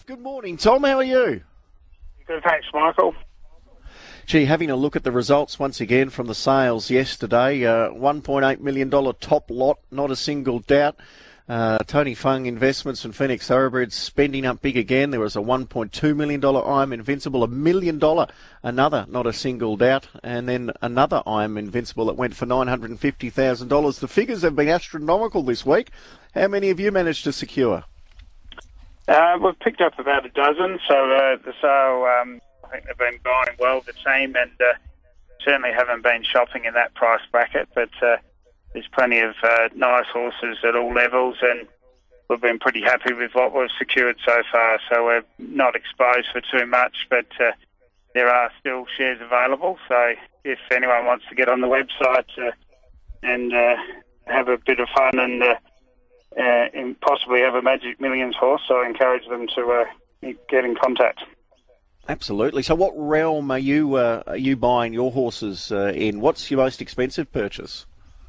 Good morning, Tom. How are you? Good, thanks, Michael. Gee, having a look at the results once again from the sales yesterday, $1.8 million top lot, not a single doubt. Tony Fung Investments and Phoenix Thoroughbreds spending up big again. There was a $1.2 million I'm Invincible, $1 million, another, not a single doubt, and then another I'm Invincible that went for $950,000. The figures have been astronomical this week. How many have you managed to secure? We've picked up about a dozen, so the sale, I think they've been buying well, the team, and certainly haven't been shopping in that price bracket, but there's plenty of nice horses at all levels, and we've been pretty happy with what we've secured so far, so we're not exposed for too much, but there are still shares available, so if anyone wants to get on the website and have a bit of fun and possibly have a Magic Millions horse, so I encourage them to get in contact. Absolutely. So what realm are you buying your horses in? What's your most expensive purchase?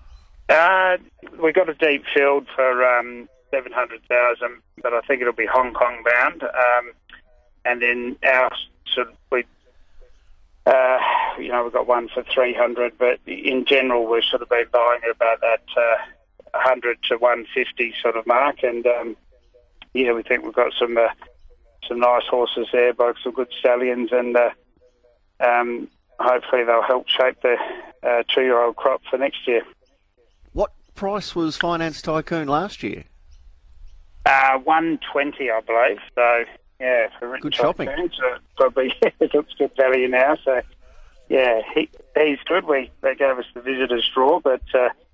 We got a deep field for $700,000, but I think it'll be Hong Kong bound. And then our we've got one for $300,000, but in general we've sort of been buying at about that $100 to $150 sort of mark, and we think we've got some nice horses there, both some good stallions, and hopefully they'll help shape the 2-year-old crop for next year. What price was Finance Tycoon last year? $120, I believe. So yeah, for good shopping. So probably it looks good value now. So yeah, he's good. They gave us the visitors draw, but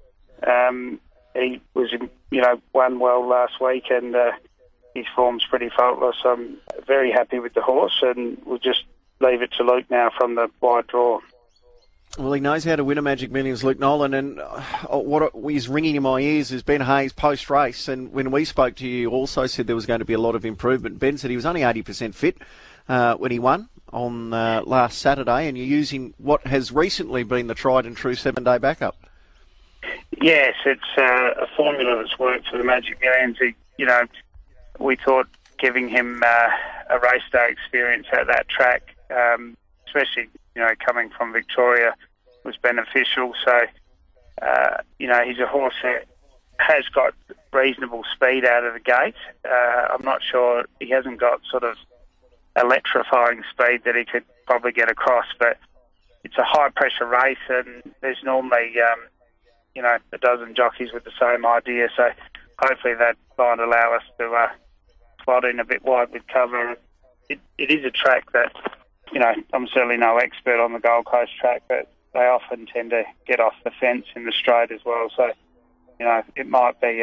he was won well last week, and his form's pretty faultless. I'm very happy with the horse, and we'll just leave it to Luke now from the wide draw. Well, he knows how to win a Magic Millions, Luke Nolan, and what is ringing in my ears is Ben Hayes post-race, and when we spoke to you, also said there was going to be a lot of improvement. Ben said he was only 80% fit when he won on last Saturday, and you're using what has recently been the tried-and-true 7-day backup. Yes, it's a formula that's worked for the Magic Millions. We thought giving him a race day experience at that track, especially coming from Victoria, was beneficial. So he's a horse that has got reasonable speed out of the gate. I'm not sure, he hasn't got sort of electrifying speed that he could probably get across, but it's a high pressure race, and there's normally a dozen jockeys with the same idea, so hopefully that might allow us to slot in a bit wide with cover. It is a track that, I'm certainly no expert on the Gold Coast track, but they often tend to get off the fence in the straight as well, so it might be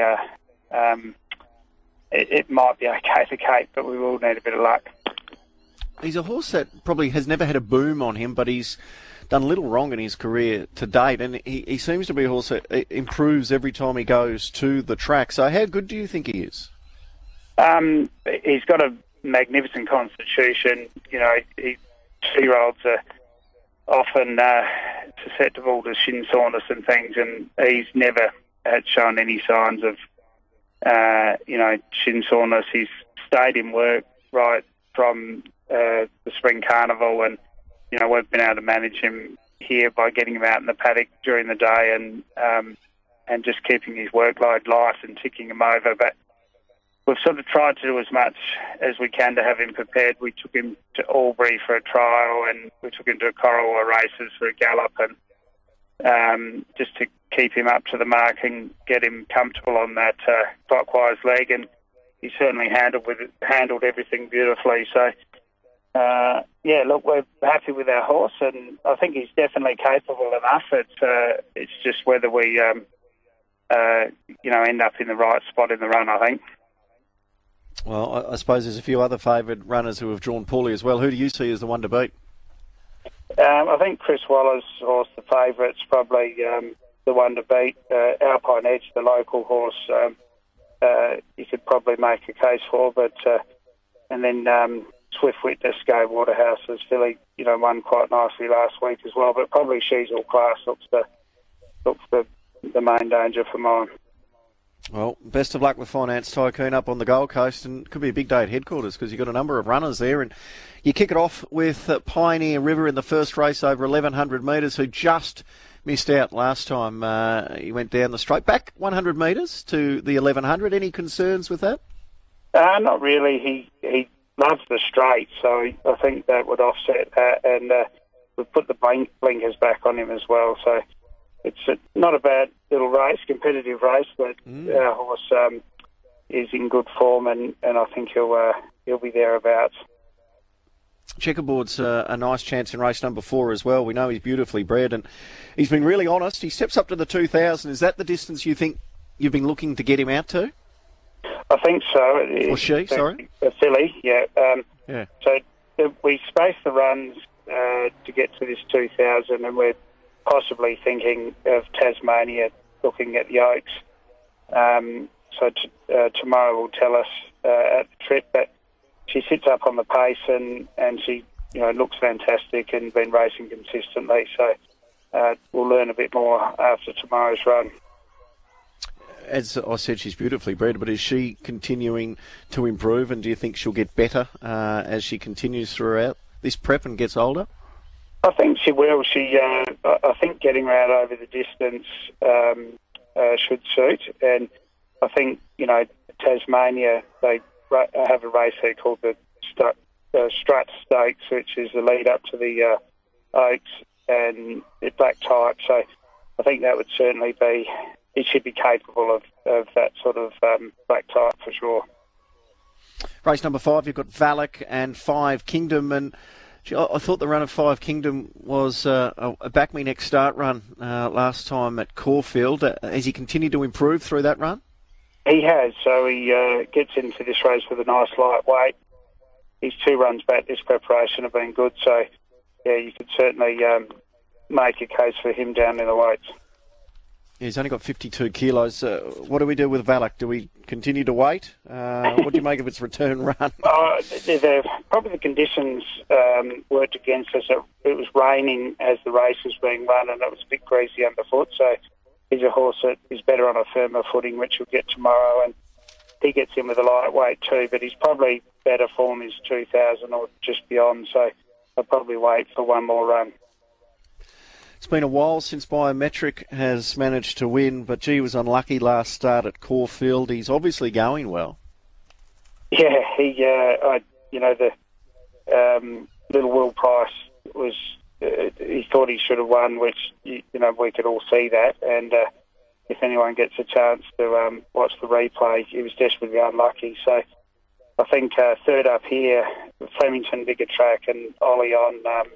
it might be okay for Kate, but we will need a bit of luck. He's a horse that probably has never had a boom on him, but he's done little wrong in his career to date, and he seems to be a horse that improves every time he goes to the track. So how good do you think he is? He's got a magnificent constitution. 2-year-olds are often susceptible to shin soreness and things, and he's never had shown any signs of shin soreness. He's stayed in work right from the Spring Carnival, and we've been able to manage him here by getting him out in the paddock during the day and just keeping his workload light and ticking him over. But we've sort of tried to do as much as we can to have him prepared. We took him to Albury for a trial, and we took him to Corowa races for a gallop, and just to keep him up to the mark and get him comfortable on that clockwise leg. And he certainly handled everything beautifully. So we're happy with our horse, and I think he's definitely capable enough. It's just whether we end up in the right spot in the run, I think. Well, I suppose there's a few other favoured runners who have drawn poorly as well. Who do you see as the one to beat? I think Chris Waller's horse, the favourite's probably the one to beat. Alpine Edge, the local horse, you could probably make a case for, but and then Swift Witness, Go Waterhouse's filly, won quite nicely last week as well. But probably She's All Class looks the main danger for mine. Well, best of luck with Finance Tycoon up on the Gold Coast, and could be a big day at headquarters because you've got a number of runners there. And you kick it off with Pioneer River in the first race over 1,100 metres, who just missed out last time. He went down the straight. Back 100 metres to the 1,100. Any concerns with that? Not really. He loves the straight, so I think that would offset that. And we've put the blinkers back on him as well, so it's not a bad little race, competitive race, but our horse is in good form, and I think he'll be thereabouts. Checkerboard's a nice chance in race number 4 as well. We know he's beautifully bred, and he's been really honest. He steps up to the 2,000. Is that the distance you think you've been looking to get him out to? I think so. Or she, sorry? A filly, yeah. Yeah. So we space the runs to get to this 2,000, and we're possibly thinking of Tasmania, looking at the Oaks. So tomorrow will tell us at the trip, but she sits up on the pace and she looks fantastic and been racing consistently. So we'll learn a bit more after tomorrow's run. As I said, she's beautifully bred, but is she continuing to improve, and do you think she'll get better as she continues throughout this prep and gets older? I think she will. I think getting her out over the distance should suit, and I think Tasmania, they have a race there called the Strat Stakes, which is the lead up to the Oaks and the Black Type. So I think that would certainly be. He should be capable of that sort of Black Type for sure. Race number 5, you've got Valak and 5 Kingdom, and I thought the run of 5 Kingdom was a back me next start run last time at Caulfield. Has he continued to improve through that run? He has. So he gets into this race with a nice lightweight. His 2 runs back this preparation have been good. So, yeah, you could certainly make a case for him down in the weights. Yeah, he's only got 52 kilos. What do we do with Valak? Do we continue to wait? What do you make of its return run? Probably the conditions worked against us. It was raining as the race was being run, and it was a bit greasy underfoot. So he's a horse that is better on a firmer footing, which we'll get tomorrow. And he gets in with a lightweight too, but he's probably better form is 2,000 or just beyond. So I'll probably wait for one more run. It's been a while since Biometric has managed to win, but gee, was unlucky last start at Caulfield. He's obviously going well. Yeah, the Little Will Price was. He thought he should have won, which we could all see that. And if anyone gets a chance to watch the replay, he was desperately unlucky. So I think third up here, Flemington, bigger track, and Ollie on.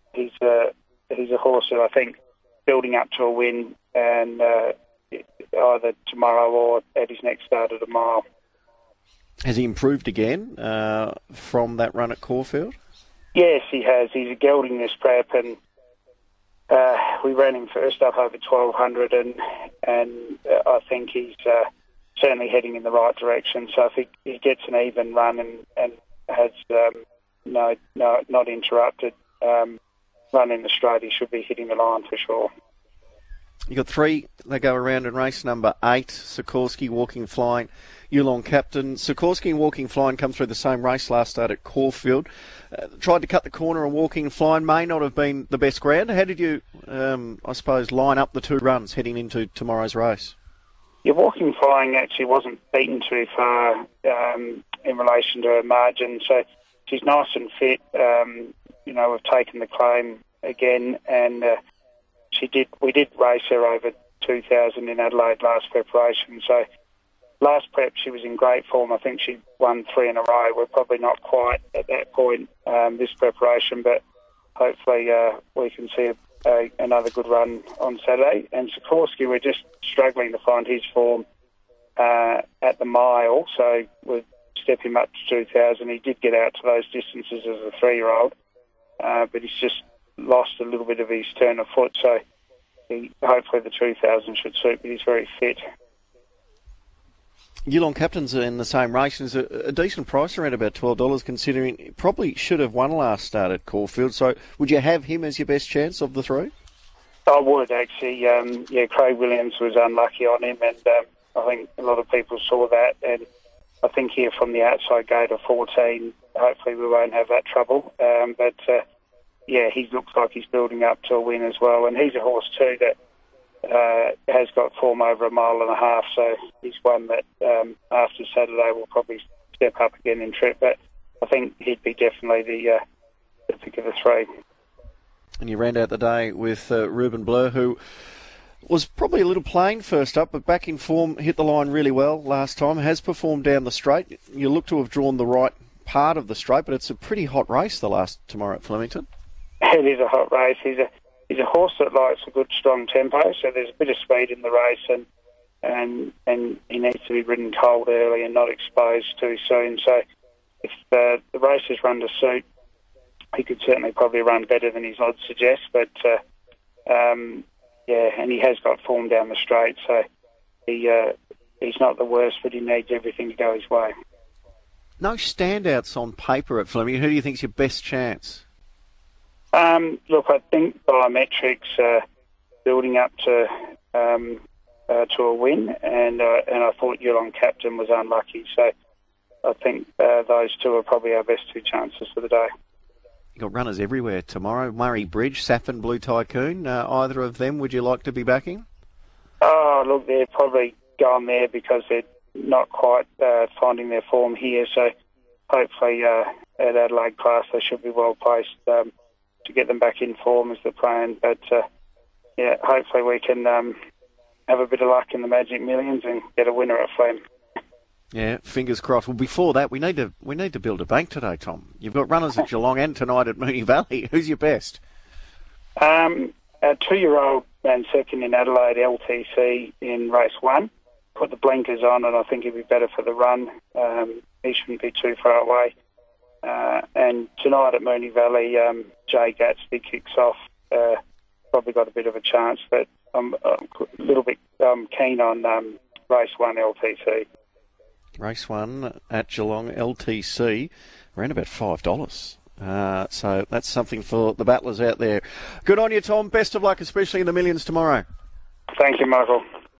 He's a horse who I think building up to a win, and either tomorrow or at his next start at a mile. Has he improved again from that run at Caulfield? Yes, he has. He's gelding this prep, and we ran him first up over 1,200, and I think he's certainly heading in the right direction. So I think he gets an even run and has not interrupted. Running the straight, he should be hitting the line for sure. You got 3 that go around in race number 8. Sikorsky, Walking Flying, Yulong Captain. Sikorsky and Walking Flying come through the same race last start at Caulfield. Tried to cut the corner and Walking Flying may not have been the best ground. How did you, line up the 2 runs heading into tomorrow's race? Yeah, Walking Flying actually wasn't beaten too far in relation to her margin, so she's nice and fit. We've taken the claim again, and we did race her over 2,000 in Adelaide last preparation. So last prep she was in great form. I think she won 3 in a row. We're probably not quite at that point this preparation, but hopefully we can see another good run on Saturday. And Sikorsky, we're just struggling to find his form at the mile, so we'll step him up to 2,000. He did get out to those distances as a 3-year-old. But he's just lost a little bit of his turn of foot, so hopefully the 2,000 should suit, but he's very fit. Yulong Captain's in the same race, and is a decent price around about $12, considering he probably should have won last start at Caulfield. So would you have him as your best chance of the 3? I would, actually. Craig Williams was unlucky on him, and I think a lot of people saw that, and I think here from the outside gate of 14, hopefully we won't have that trouble. Yeah, he looks like he's building up to a win as well, and he's a horse too that has got form over 1.5 miles, so he's one that after Saturday will probably step up again in trip, but I think he'd be definitely the pick of the three. And you round out the day with Ruben Blur, who was probably a little plain first up, but back in form, hit the line really well last time, has performed down the straight. You look to have drawn the right part of the straight, but it's a pretty hot race tomorrow at Flemington. It is a hot race. He's a horse that likes a good, strong tempo, so there's a bit of speed in the race, and he needs to be ridden cold early and not exposed too soon. So if the race is run to suit, he could certainly probably run better than his odds suggest, but yeah, and he has got form down the straight, so he's not the worst, but he needs everything to go his way. No standouts on paper at Flemington. Who do you think's your best chance? Look, I think Biometrics building up to a win, and I thought Yulong Captain was unlucky, so I think those two are probably our best two chances for the day. You've got runners everywhere tomorrow. Murray Bridge, Saffin, Blue Tycoon. Either of them would you like to be backing? Oh, look, they're probably gone there because they're not quite finding their form here. So hopefully at Adelaide Class they should be well placed to get them back in form is the plan. But yeah, hopefully we can have a bit of luck in the Magic Millions and get a winner at Flem. Yeah, fingers crossed. Well, before that, we need to build a bank today, Tom. You've got runners at Geelong and tonight at Moonee Valley. Who's your best? A 2-year-old ran second in Adelaide LTC in race 1. Put the blinkers on, and I think he'd be better for the run. He shouldn't be too far away. And tonight at Moonee Valley, Jay Gatsby kicks off. Probably got a bit of a chance, but I'm a little bit keen on race 1 LTC. Race 1 at Geelong LTC, around about $5. So that's something for the battlers out there. Good on you, Tom. Best of luck, especially in the millions tomorrow. Thank you, Michael.